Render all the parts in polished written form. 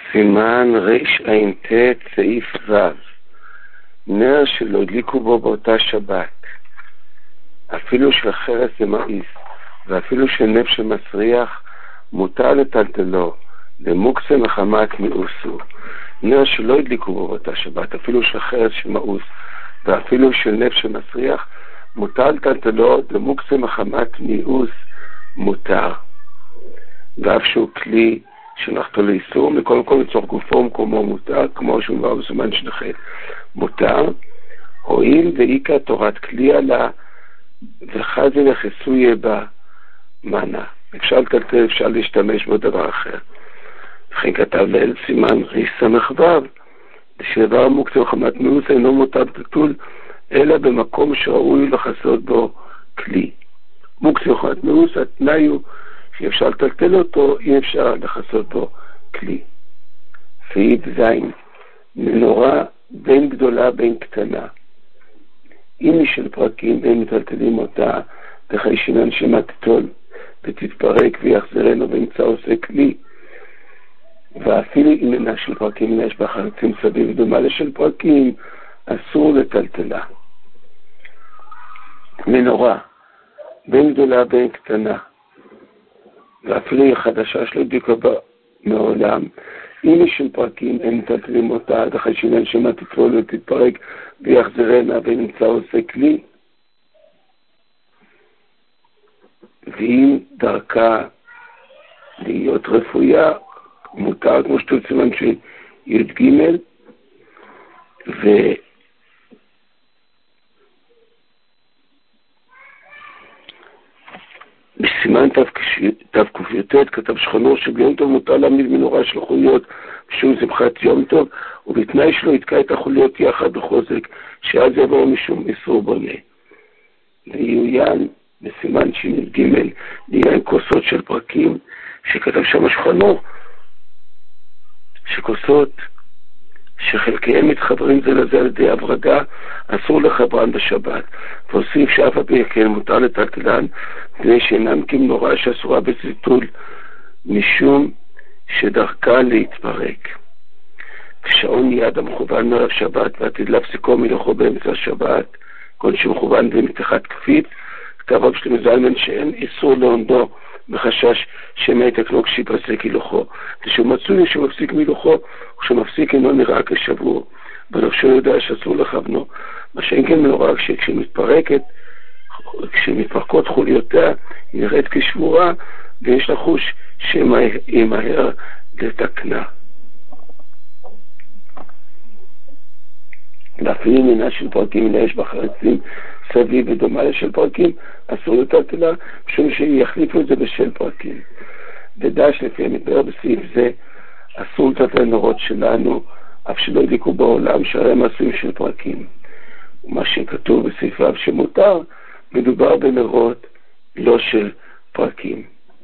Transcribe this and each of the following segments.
סימן רע"ט סעיף ו'. נר שלא הדליקו בו באותה שבת, אפילו של חרס ומאיס, ואפילו של נפט שמסריח, מותר לטלטלו, למוקצה מחמת מאוסו. נר שלא הדליקו בו באותה שבת, אפילו של חרס שמאוס, ואפילו של נפט שמסריח, מותר לטלטלו, למוקצה מחמת מאוס, מותר. ואף שהוא כלי שנחתו לאיסור, מכל מקום לצורך גופו ומקומו מותר, כמו שמובא בסימן שנחת. מותר, הואיל ואיקה תורת כלי עלה, וחזי לחסויה בה מנה. אפשר לטלטל, אפשר להשתמש בו דבר אחר. וכן כתב לאל סימן רס"ו, שדבר מוקצה מחמת מאוס אינו מותר בטלטול, אלא במקום שראוי לחסות בו כלי. מוקצה מחמת מאוס, התנאי הוא שאפשר לטלטל אותו, אי אפשר לחסות בו כלי. סעיף זין, מנורה בין גדולה בין קטנה. אם היא של פרקים בין מטלטלים אותה, וחיישינן שמה תטול ותתפרק ויחזרנו וימצא עושה כלי. ואפילו אם אינה של פרקים, יש בה חרצים סביב דומה לשל פרקים, אסור לטלטלה. מנורה בין גדולה בין קטנה, ואפילו היא חדשה שלא הדליקה בה מעולם, אם היא של פרקים, הם מטלטלים אותה, עד אחרי שינן שמה תטפול ותתפרק ויחזרנה ונמצא עושה כלי. ואם דרכה להיות רפויה, מותר, כמו שתול סימן של י"ג, בסימן תק"ט כתב שכנו שביום טוב מותר להעמיד מנורה של חוליות בשום שמחת יום טוב, ובתנאי שלא יתקע את החוליות יחד בחוזק, שאז יבוא משום איסור בונה. ויעוין בסימן שי"ג לעניין כוסות של פרקים, שכתב שם שכנו שכוסות שחלקיהם מתחברים זה לזה על ידי הברגה, אסור לחברן בשבת. והוסיף שאף על פי כן מותר לטלטלן, מפני שאינם כמנורה שאסורה בטלטול, משום שדרכה להתפרק. כשעון יד המכוון מערב שבת, ועתיד להפסיקו מלאכו באמצע השבת, כל שמכוון במתחת קפיץ, כתב רב שלמה זלמן שאין איסור לעונדו, בחשש שמא יתקנו כשיפסק הילוכו. כשהוא מצוי שמפסיק מילוכו, וכשמפסיק אינו נראה כשבור, בנפשו יודע שאסור לכוונו. מה שאין כן מנורה, כשמתפרקות חוליותיה, היא נראית כשבורה, ויש לחוש שימהר לתקנה. להפעיל מינה של פרקים, אלא יש בחרצים סביב ודומה לשל פרקים, אסור לטלטלה, משום שיחליפו את זה בשל פרקים. ודש לפי המתברר בסעיף זה, אסור לטלטל נורות שלנו, אף שלא הדליקו בעולם שהרי הם עשויים של פרקים. ומה שכתוב בסעיפיו שמותר, מדובר בנרות לא של פרקים.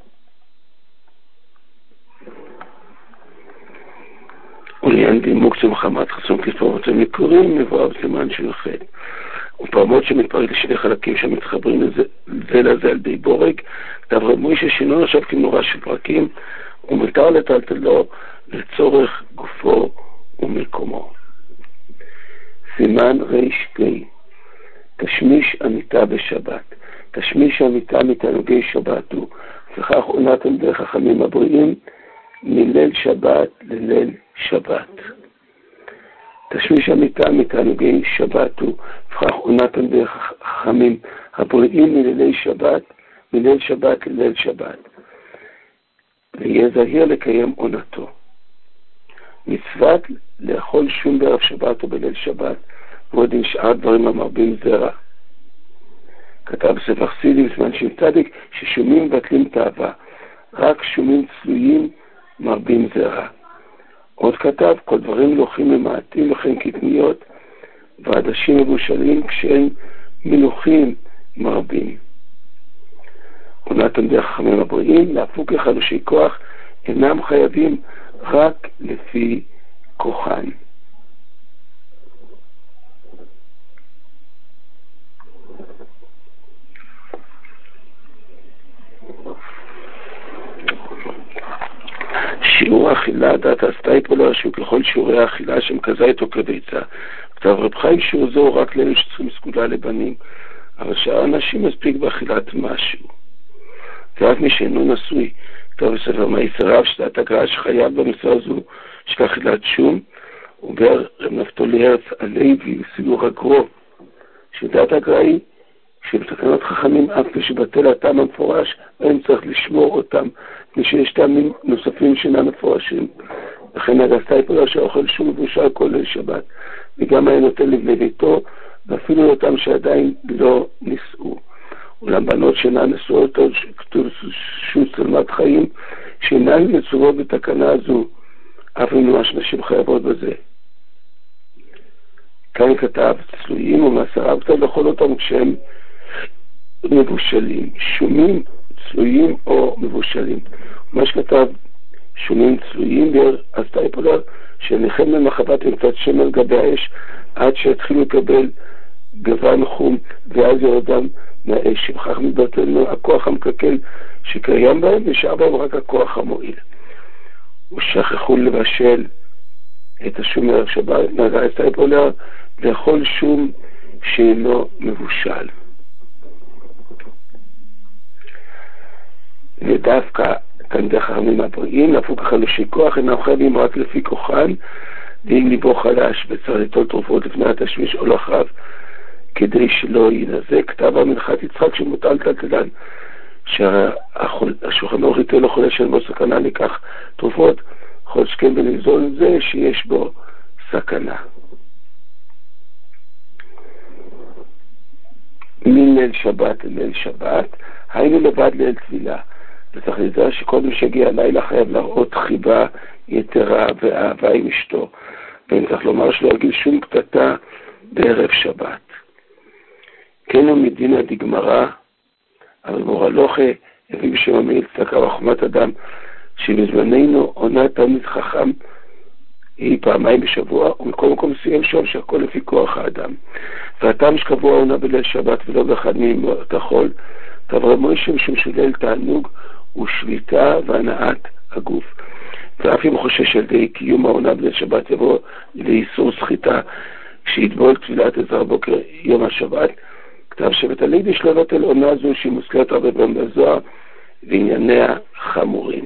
ולעניין דימוק מחמת חסום כספורות המקורים, מבואר בסימן של חטא. ופעמות שמתפרק לשני חלקים שמתחברים זה לזה על די בורג, כתב רב מוישה שאינו נחשב כנורה של פרקים, ומותר לטלטלו לצורך גופו ומקומו. סימן ר"פ, תשמיש אמיתה בשבת. תשמיש אמיתה מתענוגי שבת הוא, וכך עונתם דרך חכמים הבריאים, מליל שבת לליל שבת. תשמיש אמיתה מתענוגי שבת הוא, וכך עונתם דרך חכמים הבריאים מליל שבת לליל שבת. ויהיה זהיר לקיים עונתו. מצוות לאכול שום בערב שבת או בליל שבת, ועוד עם שאר דברים המרבים זרע. כתב ספר חסידי בסימן צדיק ששומים מבטלים תאווה, רק שומים צלויים מרבים זרע. עוד כתב, כל דברים לוחים ממעטים וכן קטניות, ועדשים מבושלים כשהם מלוחים מרבים. עונתם דרך חכמים הבריאים, להפוק לחלושי כוח, אינם חייבים רק לפי כוחן. שיעור האכילה, דעת הסטייפולר, שהוא ככל שיעורי האכילה שהם כזה איתו כביצה. כתב רב חיים שיעור זו רק לאלה שצריכים סגולה לבנים, אבל שאר אנשים מספיק באכילת משהו. ואף מי שאינו נשוי, כתב בספר מייסריו, שדעת הגר"א שחייב במצווה הזו של אכילת שום, ובר רב נפתולי הרץ הלוי וסיור הגרו, שדעת הגר"א היא שבתקנות חכמים אף כשבטל הטעם המפורש, אין צריך לשמור אותם, שיש טעמים נוספים שאינם מפורשים. לכן הסטייפולר שאוכל שום מבושל כל ליל שבת, וגם היה נותן לבני ביתו, ואפילו אותם שעדיין לא נישאו. אולם בנות שאינן נשואות, כתוב שום צלמת חיים, שאינן מצוות בתקנה הזו, אף אם ממש נשים חייבות בזה. כאן כתב צלויים ומעשרה, כתב לאכול אותם כשהם מבושלים, שומים צלויים או מבושלים. מה שכתב שומים צלויים, הסטייפולר שניחם למחבת עם קצת שמן גבי האש עד שהתחילו לקבל גוון חום ואז יורדם מהאש. וכך מתבטל הכוח המקקל שקיים בהם ושאר בהם רק הכוח המועיל. ושכחו לבשל את השום ערב שבת, נגע הסטייפולר לאכול שום שאינו מבושל. ודווקא תלמידי חכמים הבריאים, לפו ככה לשכוח, אינם חייבים רק לפי כוחן, ואם ליבו חלש וצריך ליטול תרופות לפני התשמיש או לאחריו, כדי שלא ינזק. כתב המנחת יצחק שמוטל תלתלן, שהשולחן ערוך ייתן לו חולה שאין בו סכנה לקח תרופות, יכול שכן ולגזול את זה שיש בו סכנה. מליל שבת לליל שבת, היינו לבד ליל תפילה. וצריך לדעת שקודם שהגיע הלילה חייב להראות חיבה יתרה ואהבה עם אשתו. ואני צריך לומר שלא יגיל שום קטטה בערב שבת. כן הוא מדינה דגמרא, אבל מורלוכה הביא בשם המעיל צדקה וחוכמת אדם, שבזמננו עונת תלמיד חכם היא פעמיים בשבוע, ומכל מקום סיים שום שהכל לפי כוח האדם. והטעם שקבוע עונה בליל שבת ולא באחד מימות החול, תברא מוישה משום שליל תענוג ושליטה והנעת הגוף. ואף אם חושש על די קיום העונה בליל שבת יבוא לאיסור סחיטה כשיתבול תפילת עזר בוקר יום השבת, כתב שבית הלוי לא נוטל עונה זו שהיא מוזכרת הרבה פעמים בזוהר וענייניה חמורים.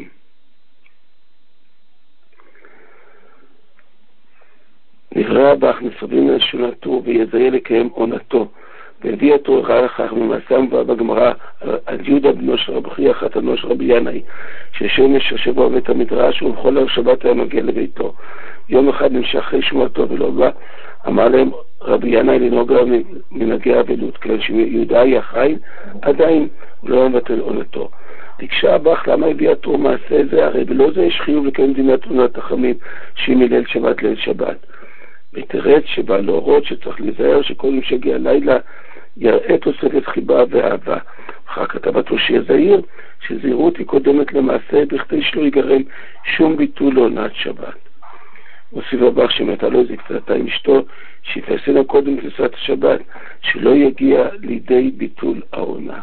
נברא הבח נסרבים לשונתו ויזיה לקיים עונתו, והביא אותו ראה לכך ממעשה מבוא בגמרא על יהודה בנו של רבי חייא חתנו של רבי ינאי, ששמש השבוע בית המדרש ובכל ערב שבת היה מגיע לביתו. יום אחד נמשך אחרי שמועתו ולא בא, אמר להם רבי ינאי לנהוג מנהגי אבלות, כיוון שיהודה היה חי עדיין הוא לא מבטל עונתו. ביקשה הבח למה הביא התור מעשה זה, הרי בלא זה יש חיוב לקיים דינת עונת החמים שהיא מליל שבת ליל שבת. ותרץ שבא להורות שצריך להיזהר שכל מי שהגיע לילה יראה תוספת חיבה ואהבה. אחר כתבתו שיהיה זהיר שזהירות היא קודמת למעשה בכדי שלא ייגרם שום ביטול לעונת שבת. מוסיף הבח שמתה לו איזה קצתה עם אשתו שיתעשינה קודם כניסת השבת שלא יגיע לידי ביטול העונה.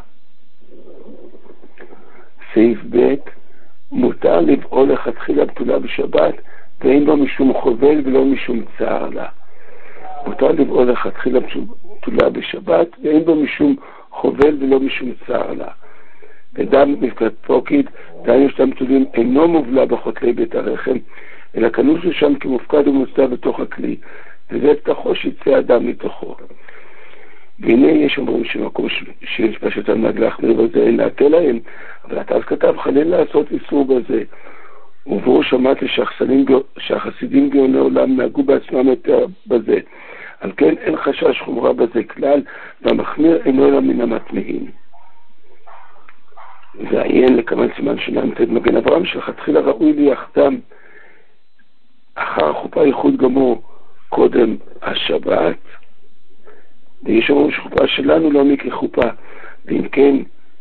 סעיף ב' מותר לבעול לכתחילה בתולה בשבת ואין בו משום חובל ולא משום צער לה. מותר לבעול לכתחילה בתולה בשבת ואין בו משום חובל ולא משום צער לה. ודם מפקד פוקיד, דהיינו שאתם בתולים אינו מובלע בחותלי בית הרחם, אלא כנוס שם כמופקד ומוסתר בתוך הכלי, וזה פתחו שיצא אדם מתוכו. והנה יש אומרים שמקום שיש פשוטם נהג להחמיר בזה אין להטל להם, אבל אתה אז כתב חלל לעשות איסור בזה. ובואו שמעתי שהחסידים גאוני עולם נהגו בעצמם יותר בזה. על כן אין חשש חומרה בזה כלל, והמחמיר אינו אלא מן המטמאים. ועיין לכמן סימן שנמתד מגן אברהם שלכתחילה ראוי ליחדם אחר החופה ייחוד גמור קודם השבת, ויש אומרים שחופה שלנו לא מכחופה, ואם כן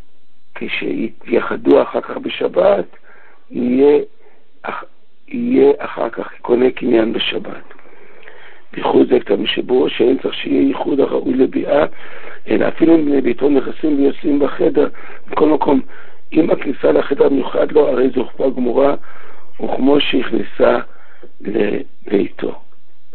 כשיחדו אחר כך בשבת יהיה אחר כך קונה קניין בשבת. בייחוד זה כתב משבו שאין צריך שיהיה ייחוד הראוי לביאה, אלא אפילו אם בני ביתו נכנסים ויוצאים בחדר בכל מקום, אם הכניסה לחדר מיוחד לו הרי זו חופה גמורה וכמו שהכניסה לביתו.